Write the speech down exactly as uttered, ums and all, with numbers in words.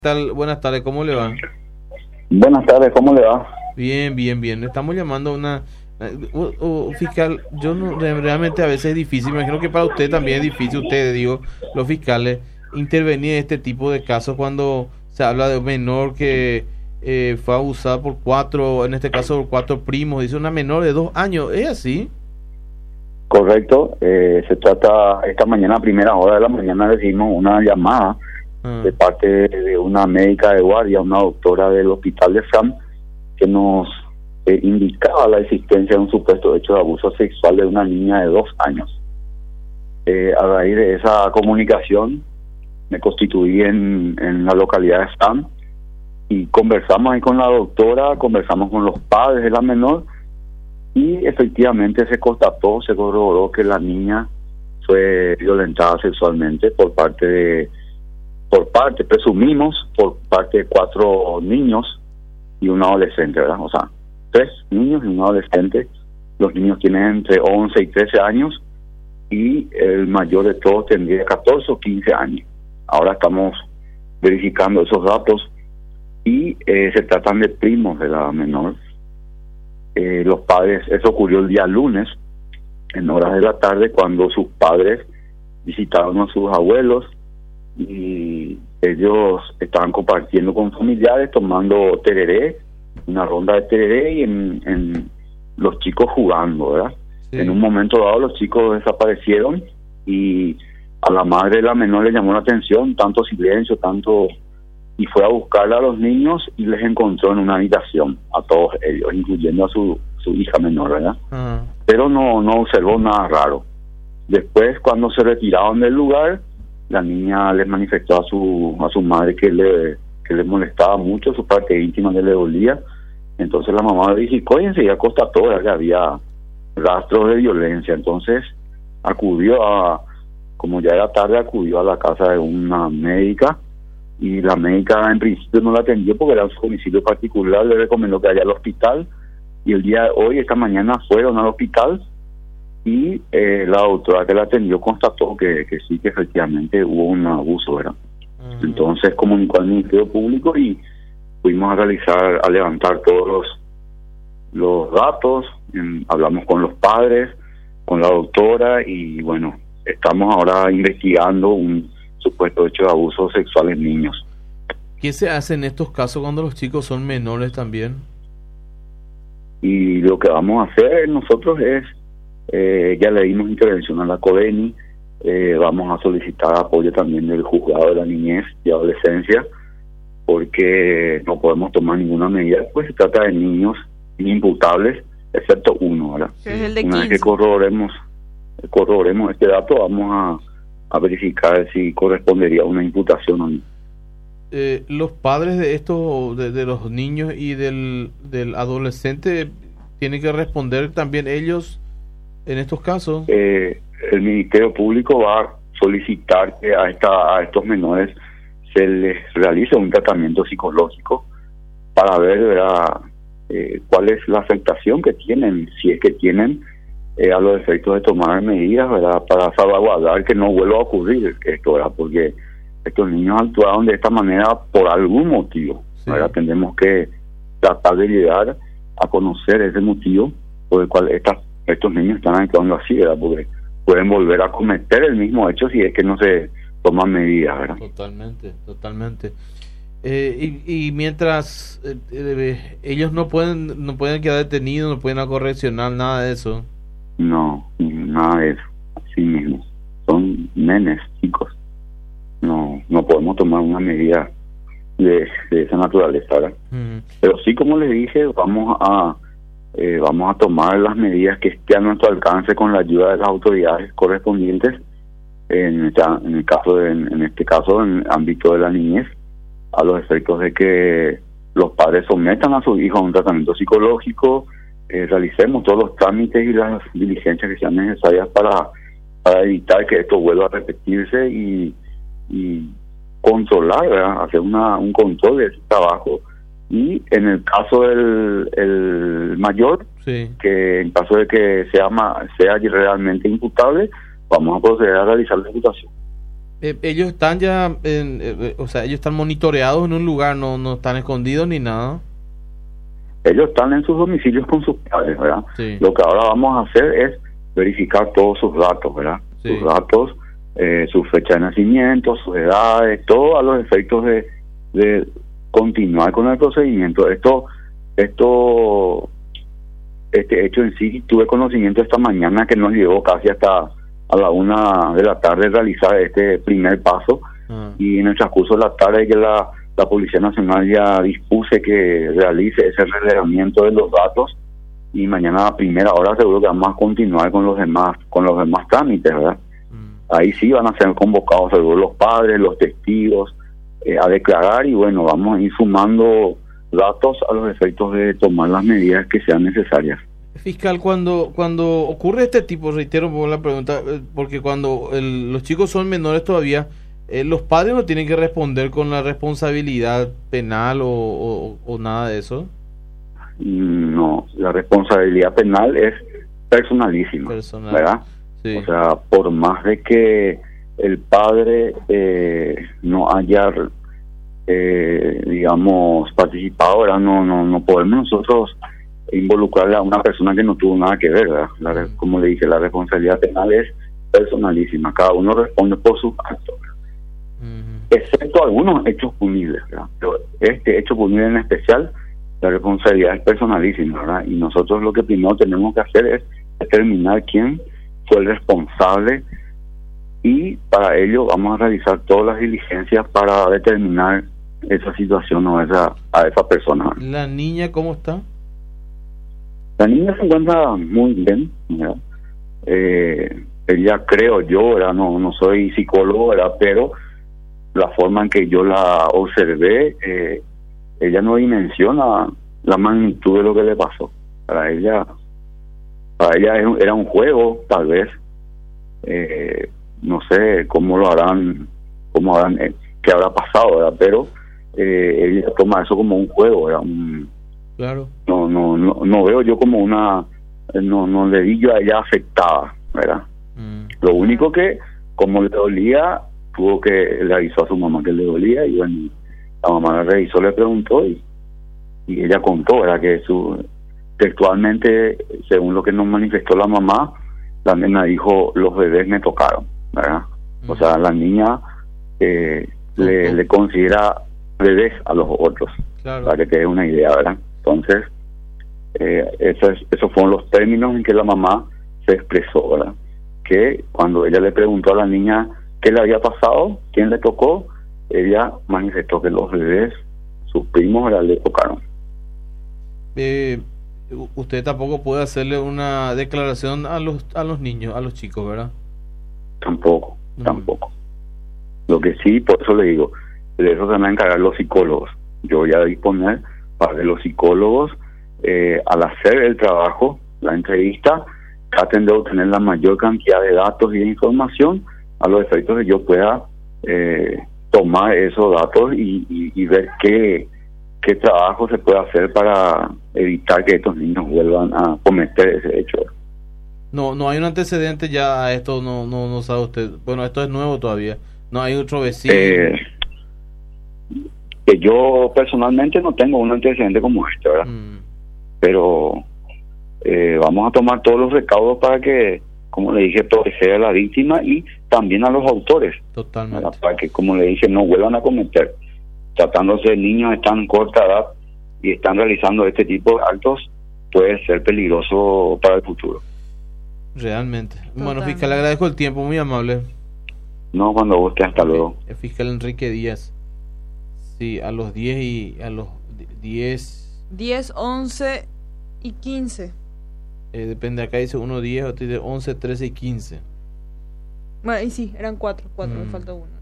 Tal? Buenas tardes, ¿cómo le va? Buenas tardes, ¿cómo le va? Bien, bien, bien. Estamos llamando a una... Uh, uh, fiscal, yo no, realmente a veces es difícil, me imagino que para usted también es difícil, ustedes, digo, los fiscales, intervenir en este tipo de casos cuando se habla de un menor que eh, fue abusado por cuatro, en este caso por cuatro primos, dice una menor de dos años, ¿es así? Correcto, eh, se trata, esta mañana a primera hora de la mañana recibimos una llamada Ah. de parte de una médica de guardia, una doctora del hospital de Fram, que nos eh, indicaba la existencia de un supuesto hecho de abuso sexual de una niña de dos años. Eh, a raíz de esa comunicación me constituí en, en la localidad de Fram y conversamos ahí con la doctora, conversamos con los padres de la menor y efectivamente se constató, se corroboró que la niña fue violentada sexualmente por parte de por parte, presumimos, por parte de cuatro niños y un adolescente, ¿verdad? O sea, tres niños y un adolescente. Los niños tienen entre once y trece años y el mayor de todos tendría catorce o quince años. Ahora estamos verificando esos datos y eh, se tratan de primos de la menor. Eh, los padres, eso ocurrió el día lunes, en horas de la tarde, cuando sus padres visitaron a sus abuelos y ellos estaban compartiendo con familiares, tomando tereré, una ronda de tereré y en, en los chicos jugando, ¿verdad? Sí. En un momento dado los chicos desaparecieron y a la madre de la menor le llamó la atención, tanto silencio, tanto... y fue a buscarla a los niños y les encontró en una habitación a todos ellos, incluyendo a su, su hija menor, ¿verdad? Uh-huh. Pero no, no observó nada raro. Después, cuando se retiraron del lugar, la niña les manifestó a su a su madre que le que le molestaba mucho, su parte íntima que le dolía. Entonces la mamá verificó y enseguida constató que había rastros de violencia. Entonces acudió a, como ya era tarde, acudió a la casa de una médica y la médica en principio no la atendió porque era su domicilio particular, le recomendó que vaya al hospital y el día de hoy, esta mañana, fueron al hospital y eh, la doctora que la atendió constató que, que sí, que efectivamente hubo un abuso, ¿verdad? Uh-huh. Entonces comunicó al Ministerio Público y fuimos a realizar, a levantar todos los, los datos, en, hablamos con los padres, con la doctora y bueno, estamos ahora investigando un supuesto hecho de abuso sexual en niños. ¿Qué se hace en estos casos cuando los chicos son menores también? Y lo que vamos a hacer nosotros es, eh, ya le dimos intervención a la CODENI, eh, vamos a solicitar apoyo también del juzgado de la niñez y adolescencia, porque no podemos tomar ninguna medida, pues se trata de niños inimputables, excepto uno, ¿verdad? Sí. Es el de Una vez que corroboremos, corroboremos este dato, vamos a, a verificar si correspondería a una imputación o no. Eh, los padres de estos, de, de los niños y del, del adolescente, ¿tienen que responder también ellos en estos casos? Eh, el Ministerio Público va a solicitar que a, esta, a estos menores se les realice un tratamiento psicológico para ver, ¿verdad?, eh, cuál es la afectación que tienen, si es que tienen, eh, a los efectos de tomar medidas, ¿verdad?, para salvaguardar que no vuelva a ocurrir esto, ¿verdad?, porque estos niños actuaron de esta manera por algún motivo, ¿verdad? Sí. Tenemos que tratar de llegar a conocer ese motivo por el cual estas, estos niños están actuando así, ¿verdad?, porque pueden volver a cometer el mismo hecho si es que no se toman medidas, ¿verdad? Totalmente, totalmente. Eh, y, y mientras eh, eh, ellos no pueden no pueden quedar detenidos, no pueden correccionar, nada de eso. No, nada de eso, así mismo. Son nenes, chicos. No no podemos tomar una medida de, de esa naturaleza, ¿verdad? Uh-huh. Pero sí, como les dije, vamos a eh, vamos a tomar las medidas que estén a nuestro alcance con la ayuda de las autoridades correspondientes en, esta, en el caso de, en, en este caso en el ámbito de la niñez, a los efectos de que los padres sometan a sus hijos a un tratamiento psicológico, eh, realicemos todos los trámites y las diligencias que sean necesarias para, para evitar que esto vuelva a repetirse y y controlar, ¿verdad?, hacer una, un control de ese trabajo. Y en el caso del el mayor, sí, que en caso de que sea, sea realmente imputable, vamos a proceder a realizar la imputación. Eh, ellos están ya, en, eh, o sea, ellos están monitoreados en un lugar, no, no están escondidos ni nada. Ellos están en sus domicilios con sus padres, ¿verdad? Sí. Lo que ahora vamos a hacer es verificar todos sus datos, ¿verdad? Sí. Sus datos, eh, su fecha de nacimiento, sus edades, todo a los efectos de, de continuar con el procedimiento. Esto, esto, este hecho en sí, tuve conocimiento esta mañana que nos llevó casi hasta a la una de la tarde realizar este primer paso, ah. y en el transcurso de la tarde que la, la Policía Nacional ya dispuse que realice ese relevamiento de los datos, y mañana a primera hora seguro que vamos a continuar con los demás con los demás trámites, ¿verdad? Mm. Ahí sí van a ser convocados seguro los padres, los testigos, eh, a declarar, y bueno, vamos a ir sumando datos a los efectos de tomar las medidas que sean necesarias. Fiscal, cuando cuando ocurre este tipo, reitero por la pregunta, porque cuando el, los chicos son menores todavía, eh, los padres no tienen que responder con la responsabilidad penal o, o, o nada de eso. No, la responsabilidad penal es personalísima, Personal. ¿verdad? Sí. O sea, por más de que el padre eh, no haya, eh, digamos, participado, ¿verdad? No, no, no podemos nosotros involucrarle a una persona que no tuvo nada que ver, ¿verdad? La, como le dije, la responsabilidad penal es personalísima, cada uno responde por sus actos, uh-huh. excepto algunos hechos punibles, ¿verdad? Pero este hecho punible en especial, la responsabilidad es personalísima, ¿verdad? Y nosotros lo que primero tenemos que hacer es determinar quién fue el responsable, y para ello vamos a realizar todas las diligencias para determinar esa situación o esa, a esa persona. ¿La niña cómo está? La niña se encuentra muy bien, ¿verdad? Eh, ella, creo yo, ¿verdad? No, no soy psicólogo, ¿verdad? Pero la forma en que yo la observé, eh, ella no dimensiona la magnitud de lo que le pasó. Para ella, para ella era un juego, tal vez. Eh, no sé cómo lo harán, cómo harán, eh, qué habrá pasado, ¿verdad? Pero eh, ella toma eso como un juego, ¿verdad? Un, Claro. No, no, no, no veo yo como una, no, no le di yo a ella afectada, ¿verdad? Mm. Lo único que, como le dolía, tuvo que, le avisó a su mamá que le dolía, y bueno, la mamá le revisó, le preguntó, y, y ella contó, ¿verdad? Que su, textualmente, según lo que nos manifestó la mamá, la nena dijo, los bebés me tocaron, ¿verdad? Mm. O sea, la niña eh, uh-huh. le, le considera bebés a los otros, claro. Para que te dé una idea, ¿verdad? Entonces, eh, esos, esos fueron los términos en que la mamá se expresó, ¿verdad? Que cuando ella le preguntó a la niña qué le había pasado, quién le tocó, ella manifestó que los bebés, sus primos, ¿verdad? Le tocaron. Eh, usted tampoco puede hacerle una declaración a los a los niños, a los chicos, ¿verdad? Tampoco, mm. tampoco. Lo que sí, por eso le digo, de eso se van a encargar los psicólogos. Yo voy a disponer para que los psicólogos, eh, al hacer el trabajo, la entrevista, traten de obtener la mayor cantidad de datos y de información a los efectos de que yo pueda eh, tomar esos datos y, y, y ver qué, qué trabajo se puede hacer para evitar que estos niños vuelvan a cometer ese hecho. No, no hay un antecedente ya a esto, no, no, no sabe usted. Bueno, esto es nuevo todavía. No hay otro vecino. Eh, que yo personalmente no tengo un antecedente como este, ¿verdad? Mm. Pero eh, vamos a tomar todos los recaudos para que, como le dije, proteger a la víctima y también a los autores. Totalmente. ¿verdad? Para que, como le dije, no vuelvan a cometer. Tratándose de niños de tan corta edad y están realizando este tipo de actos, puede ser peligroso para el futuro. Realmente. Totalmente. Bueno, fiscal, le agradezco el tiempo, muy amable. No, cuando guste, hasta luego. El fiscal Enrique Díaz. Sí, a los diez y a los diez. diez, once y quince. Eh, depende, acá dice uno diez, otro dice once, trece y quince. Bueno, y sí, eran cuatro, cuatro, mm. me falta uno.